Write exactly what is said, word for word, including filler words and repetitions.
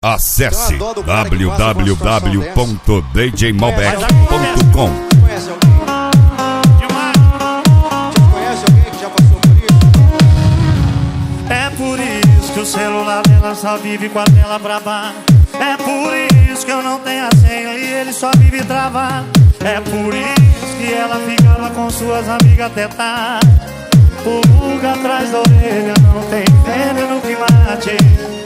Acesse w w w ponto d j malbec ponto com. Conhece alguém? Conhece alguém que já passou por isso? É por isso que o celular dela só vive com a tela brava. É por isso que eu não tenho a senha e ele só vive travado. É por isso que ela ficava com suas amigas até tarde. Pulga atrás da orelha, não tem veneno que mate.